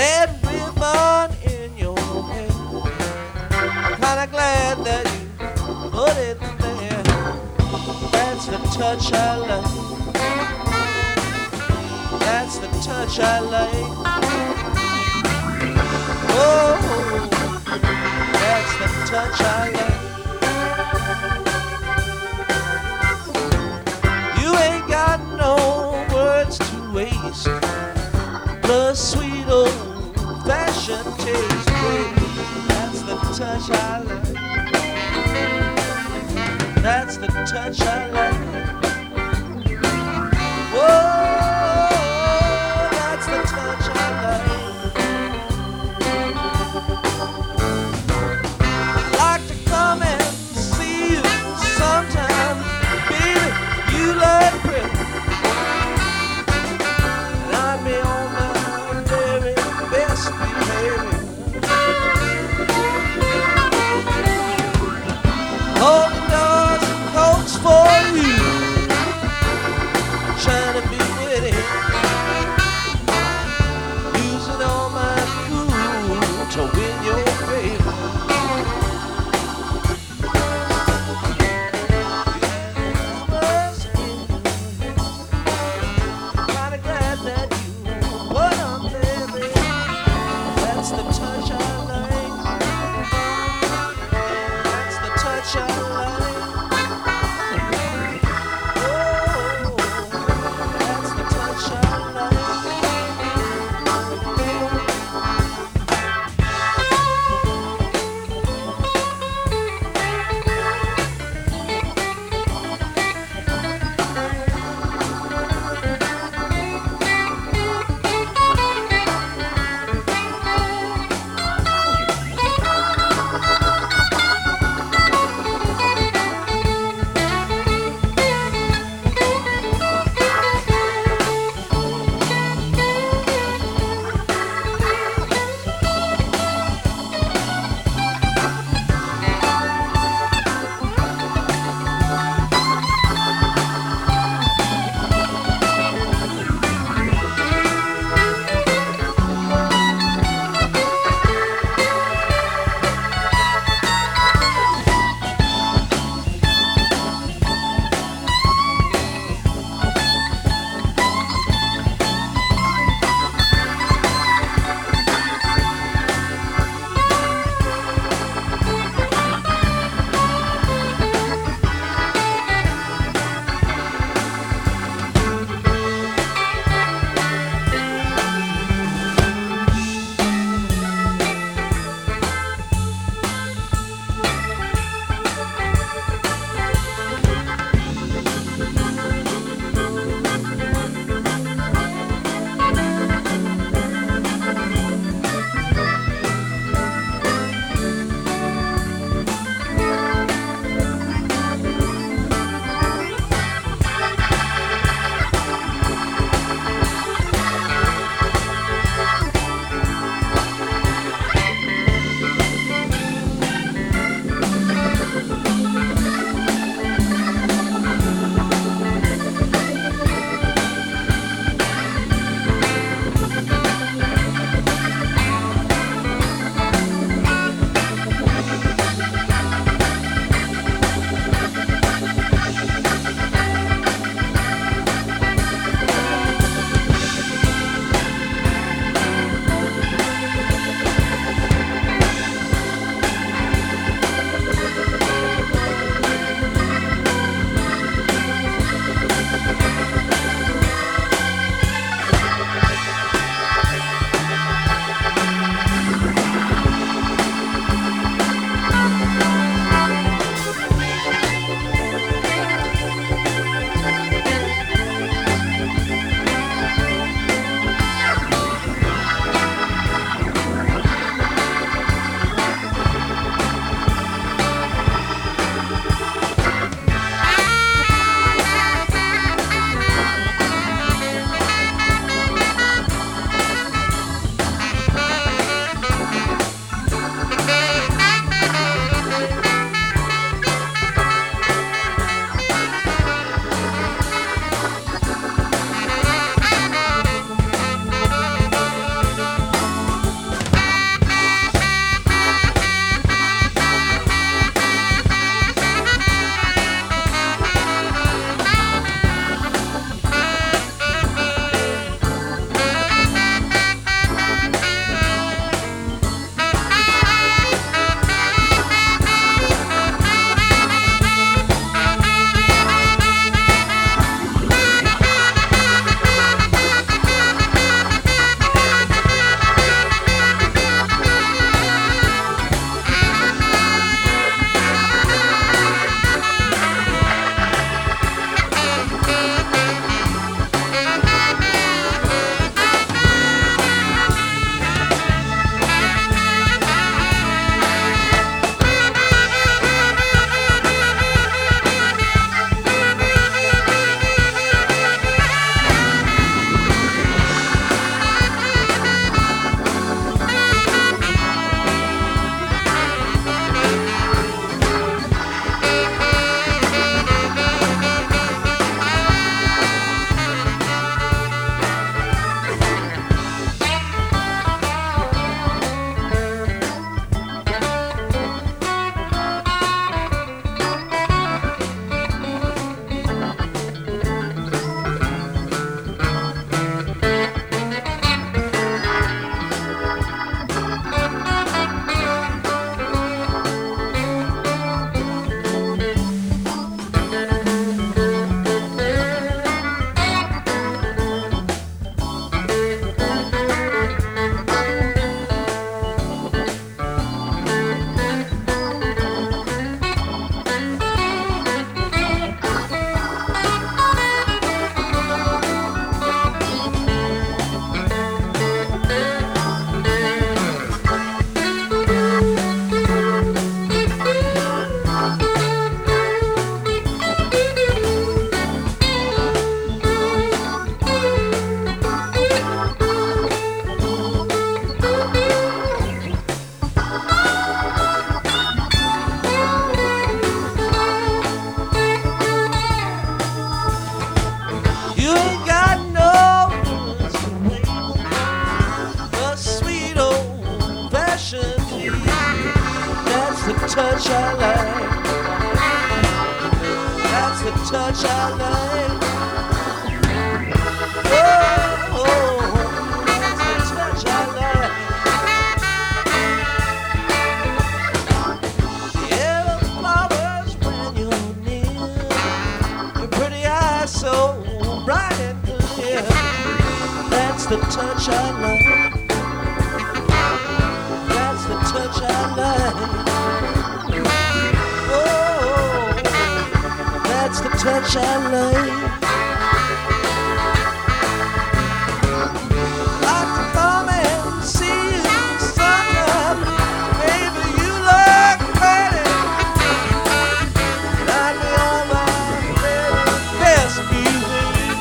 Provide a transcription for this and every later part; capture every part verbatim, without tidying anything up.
red ribbon in your hair. I'm kinda glad that you put it there. That's the touch I like. That's the touch I like. Oh, that's the touch I like. You ain't got no words to waste. Plus sweet old-fashioned taste, baby. That's the touch I like. That's the touch I like. Whoa, that's the touch I like. I'd like to come and see you sometime, baby. You look pretty, and I'd be on my very best behavior. Holding doors and coats for you, trying to be witty, using all my cool to win your favor. Kinda glad that you put on, baby. touch I like. That's the touch I like. Oh, oh, that's the touch I like. The yellow flowers when you're near, your pretty eyes so bright and clear. That's the touch I like. That's the touch I like. Oh, that's the touch I like. Like to come and see you sometime. Maybe you look pretty. I'd be on my very best behavior.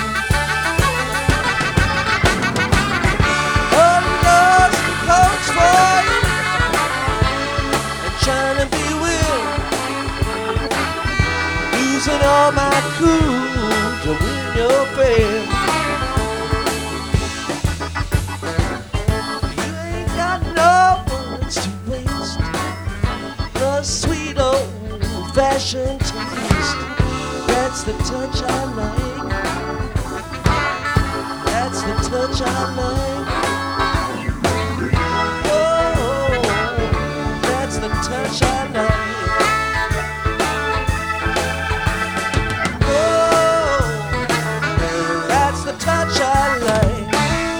Holding doors and coats for you, and trying to be with, losing all my cool to win your faith. You ain't got no words to waste. The sweet old-fashioned taste. That's the touch I like. That's the touch I like. Oh, that's the touch I like. Oh, that's the touch I like.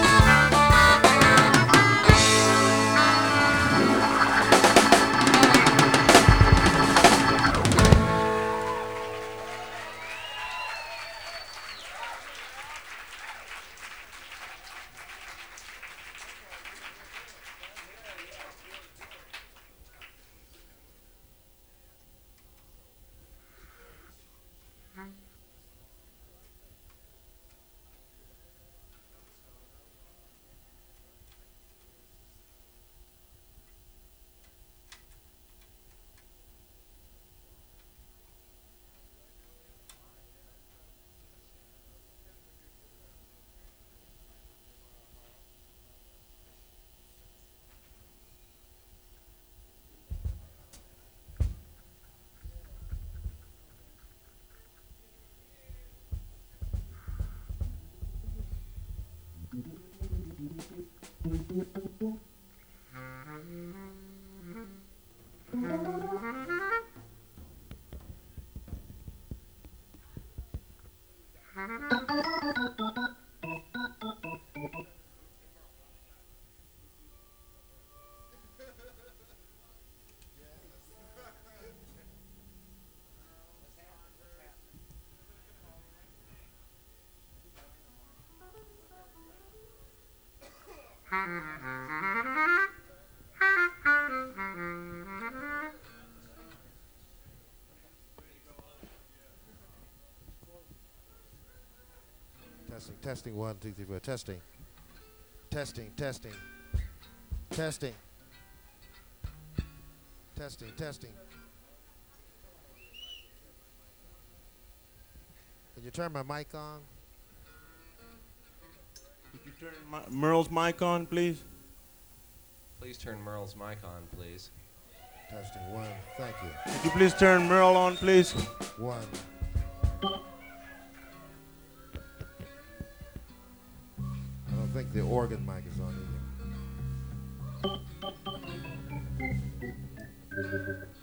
Testing, testing, one, two, three, four, testing. Testing, testing. Testing. Testing, testing. Can you turn my mic on? Could you turn my, Merle's mic on, please? Please turn Merle's mic on, please. Testing, one, thank you. Could you please turn Merle on, please? One. I don't think the organ mic is on either.